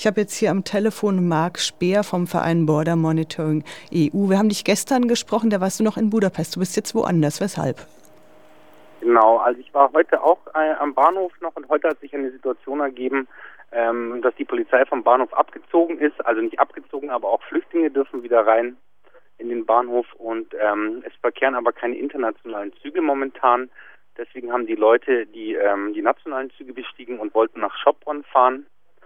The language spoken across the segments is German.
Ich habe jetzt hier am Telefon Marc Speer vom Verein Border Monitoring EU. Wir haben dich gestern gesprochen, da warst du noch in Budapest. Du bist jetzt woanders. Weshalb? Genau, also ich war heute auch am Bahnhof noch und heute hat sich eine Situation ergeben, dass die Polizei vom Bahnhof abgezogen ist. Also nicht abgezogen, aber auch Flüchtlinge dürfen wieder rein in den Bahnhof und es verkehren aber keine internationalen Züge momentan. Deswegen haben die Leute die nationalen Züge bestiegen und wollten nach Sopron fahren.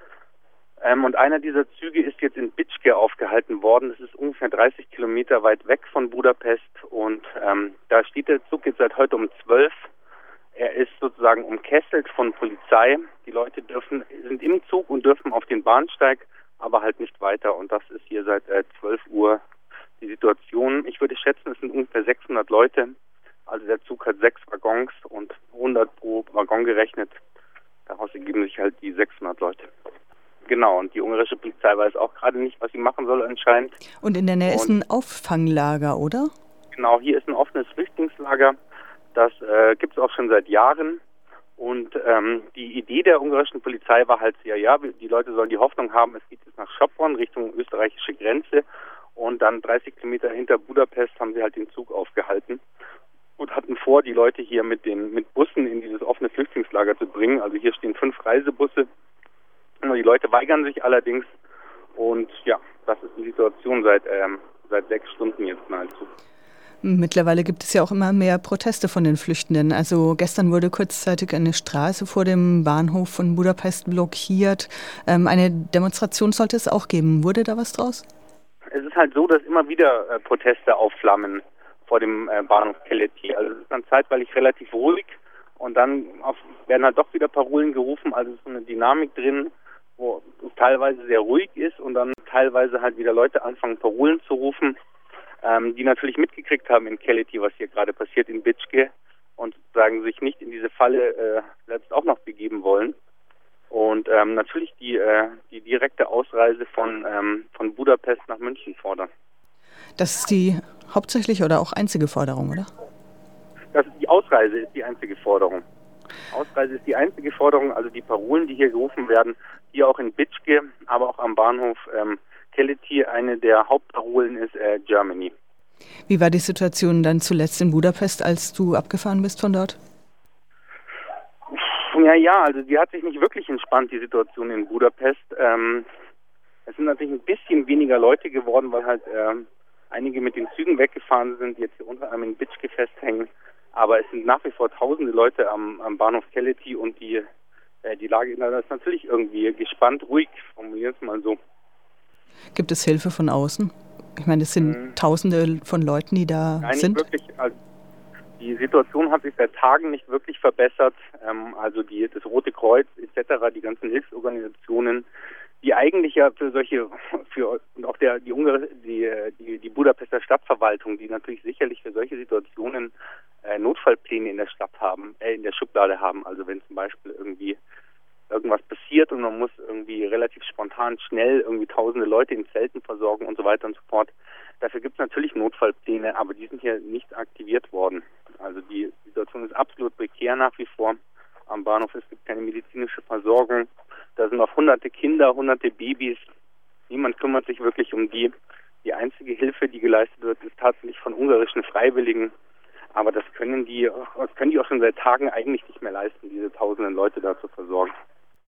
Und einer dieser Züge ist jetzt in Bicske aufgehalten worden. Das ist ungefähr 30 Kilometer weit weg von Budapest. Und da steht der Zug jetzt seit heute um 12. Er ist sozusagen umkesselt von Polizei. Die Leute sind im Zug und dürfen auf den Bahnsteig, aber halt nicht weiter. Und das ist hier seit 12 Uhr die Situation. Ich würde schätzen, es sind ungefähr 600 Leute. Also der Zug hat 6 Waggons und 100 pro Waggon gerechnet. Daraus ergeben sich halt die 600 Leute. Genau, und die ungarische Polizei weiß auch gerade nicht, was sie machen soll anscheinend. Und in der Nähe ist ein Auffanglager, oder? Genau, hier ist ein offenes Flüchtlingslager. Das gibt es auch schon seit Jahren. Und die Idee der ungarischen Polizei war halt die Leute sollen die Hoffnung haben, es geht jetzt nach Sopron, Richtung österreichische Grenze. Und dann 30 Kilometer hinter Budapest haben sie halt den Zug aufgehalten und hatten vor, die Leute hier mit Bussen in dieses offene Flüchtlingslager zu bringen. Also hier stehen 5 Reisebusse. Die Leute weigern sich allerdings und ja, das ist die Situation seit 6 Stunden jetzt nahezu. Mittlerweile gibt es ja auch immer mehr Proteste von den Flüchtenden. Also gestern wurde kurzzeitig eine Straße vor dem Bahnhof von Budapest blockiert. Eine Demonstration sollte es auch geben. Wurde da was draus? Es ist halt so, dass immer wieder Proteste aufflammen vor dem Bahnhof Keleti. Also es ist dann zeitweilig relativ ruhig und dann werden halt doch wieder Parolen gerufen. Also es ist so eine Dynamik drin, wo es teilweise sehr ruhig ist und dann teilweise halt wieder Leute anfangen, Parolen zu rufen, die natürlich mitgekriegt haben in Keleti, was hier gerade passiert in Bicske und sozusagen sich nicht in diese Falle selbst auch noch begeben wollen. Und natürlich die direkte Ausreise von Budapest nach München fordern. Das ist die hauptsächliche oder auch einzige Forderung, oder? Die Ausreise ist die einzige Forderung. Ausreise ist die einzige Forderung, also die Parolen, die hier gerufen werden, hier auch in Bicske, aber auch am Bahnhof Keleti, eine der Hauptparolen ist Germany. Wie war die Situation dann zuletzt in Budapest, als du abgefahren bist von dort? Ja, also die hat sich nicht wirklich entspannt, die Situation in Budapest. Es sind natürlich ein bisschen weniger Leute geworden, weil halt einige mit den Zügen weggefahren sind, die jetzt hier unter anderem in Bicske festhängen. Aber es sind nach wie vor tausende Leute am Bahnhof Keleti und die Lage ist natürlich irgendwie gespannt, ruhig, formulieren wir es mal so. Gibt es Hilfe von außen? Ich meine, es sind Tausende von Leuten, die da sind. Nein, nicht wirklich. Also die Situation hat sich seit Tagen nicht wirklich verbessert. Also das Rote Kreuz etc., die ganzen Hilfsorganisationen, die eigentlich ja und auch die Budapester Stadtverwaltung, die natürlich sicherlich für solche Situationen Notfallpläne in der Schublade haben. Also wenn zum Beispiel irgendwie irgendwas passiert und man muss irgendwie relativ spontan schnell irgendwie tausende Leute in Zelten versorgen und so weiter und so fort. Dafür gibt es natürlich Notfallpläne, aber die sind hier nicht aktiviert worden. Also die Situation ist absolut prekär nach wie vor am Bahnhof. Es gibt keine medizinische Versorgung. Da sind noch hunderte Kinder, hunderte Babys. Niemand kümmert sich wirklich um die. Die einzige Hilfe, die geleistet wird, ist tatsächlich von ungarischen Freiwilligen. Aber das können die auch schon seit Tagen eigentlich nicht mehr leisten, diese tausenden Leute da zu versorgen.